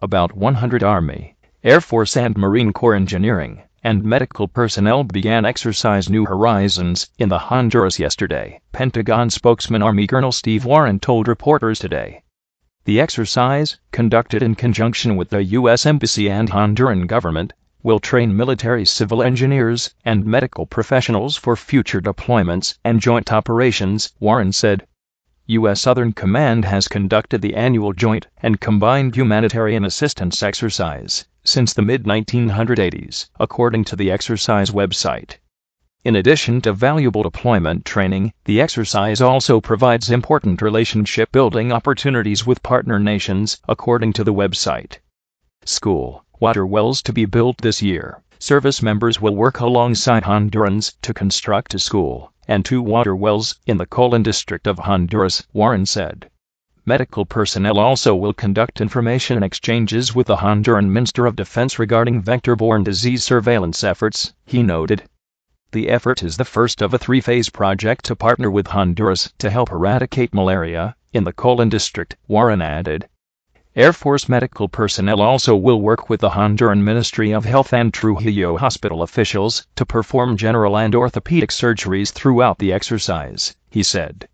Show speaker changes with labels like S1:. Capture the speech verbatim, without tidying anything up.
S1: About one hundred Army, Air Force and Marine Corps engineering and medical personnel began exercise New Horizons in the Honduras yesterday, Pentagon spokesman Army Colonel Steve Warren told reporters today. The exercise, conducted in conjunction with the U S Embassy and Honduran government, will train military civil engineers and medical professionals for future deployments and joint operations, Warren said. U S Southern Command has conducted the annual Joint and Combined Humanitarian Assistance exercise since the mid nineteen eighties, according to the exercise website. In addition to valuable deployment training, the exercise also provides important relationship-building opportunities with partner nations, according to the website. School water wells to be built this year. Service members will work alongside Hondurans to construct a school and two water wells in the Colon district of Honduras, Warren said. Medical personnel also will conduct information exchanges with the Honduran Minister of Defense regarding vector-borne disease surveillance efforts, he noted. The effort is the first of a three-phase project to partner with Honduras to help eradicate malaria in the Colon district, Warren added. Air Force medical personnel also will work with the Honduran Ministry of Health and Trujillo hospital officials to perform general and orthopedic surgeries throughout the exercise, he said.